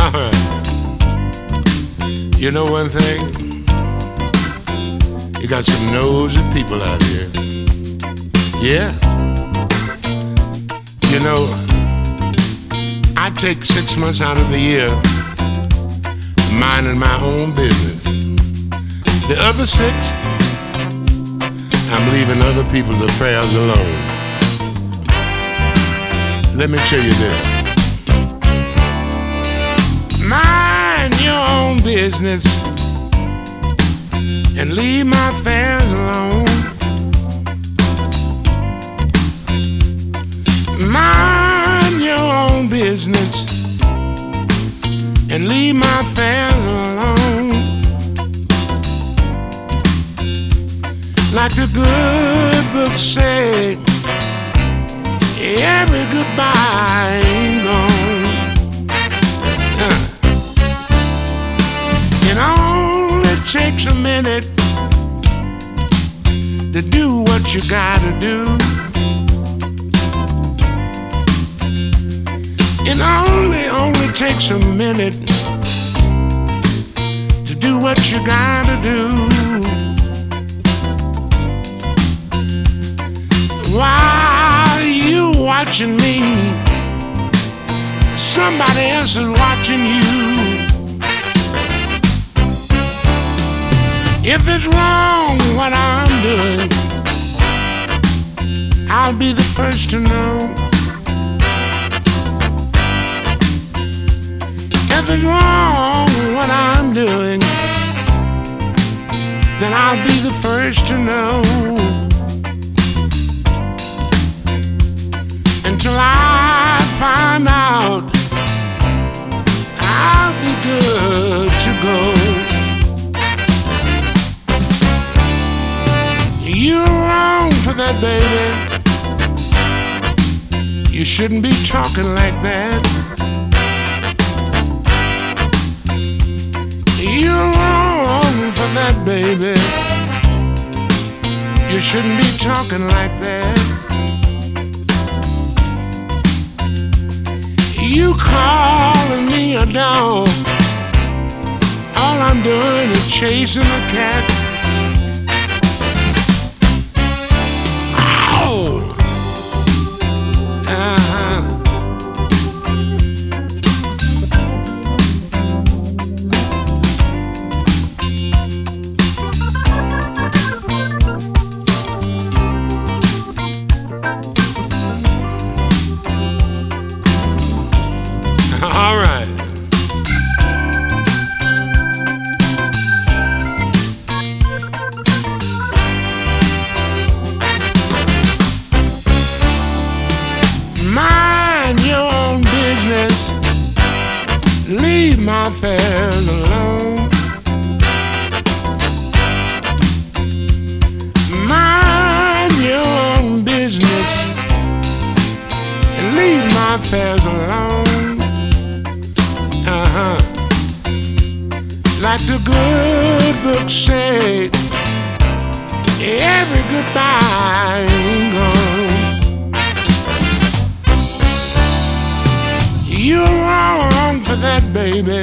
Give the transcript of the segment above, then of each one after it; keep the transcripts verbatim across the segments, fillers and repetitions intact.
Alright. You know one thing? You got some nosy people out here. Yeah. You know, I take six months out of the year minding my own business. The other six, I'm leaving other people's affairs alone. Let me tell you this. Mind your own business and leave my affairs alone. Mind your own business and leave my affairs alone. Like the good book said, every goodbye ain't gone. Uh. It only takes a minute to do what you gotta do. It only, only takes a minute to do what you gotta do. While you watching me, somebody else is watching you. If it's wrong what I'm doing, I'll be the first to know. If it's wrong what I'm doing, then I'll be the first to know. Until I find out, I'll be good to go. You're wrong for that, baby. You shouldn't be talking like that. You're wrong for that, baby. You shouldn't be talking like that. You calling me a dog, all I'm doing is chasing a cat. Ow! Uh-huh. All right. Mind your own business. Leave my affairs alone. Mind your own business and leave my affairs alone. Uh-huh. Like the good book said, every goodbye ain't gone. You're wrong for that, baby.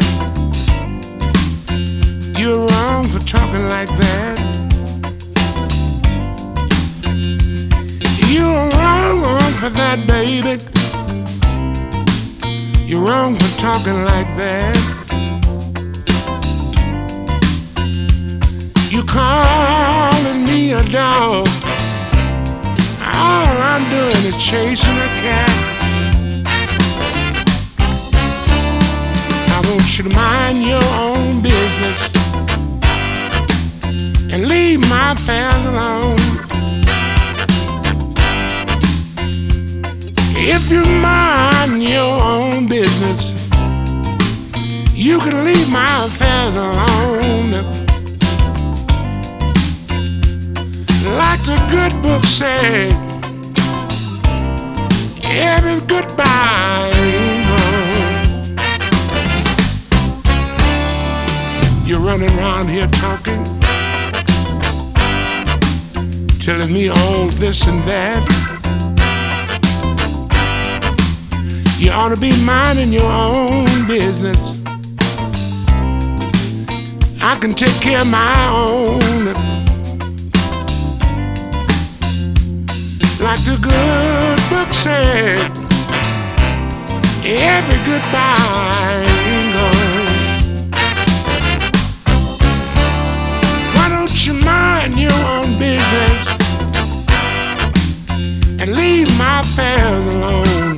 You're wrong for talking like that. You're wrong, wrong for that, baby. You're wrong for talking like that. You calling me a dog, all I'm doing is chasing a cat. I want you to mind your own business and leave my affairs alone. If you mind your own business, you can leave my affairs alone. Like the good book said, every goodbye ain't gone. You're running around here talking, telling me all this and that. You ought to be minding your own business I can take care of my own. Like the good book said, every goodbye ain't gone. Why don't you mind your own business and leave my affairs alone?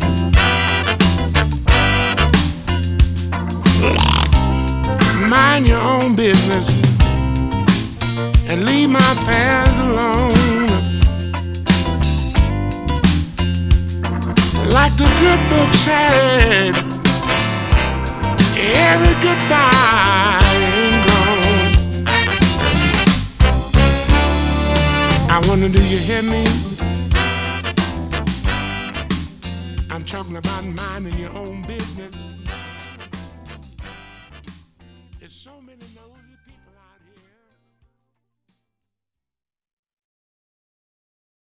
Mind your own business and leave my affairs alone. Like the good book said, every goodbye ain't gone. I wonder, do you hear me? I'm talking about minding your own business. There's so many nosy people.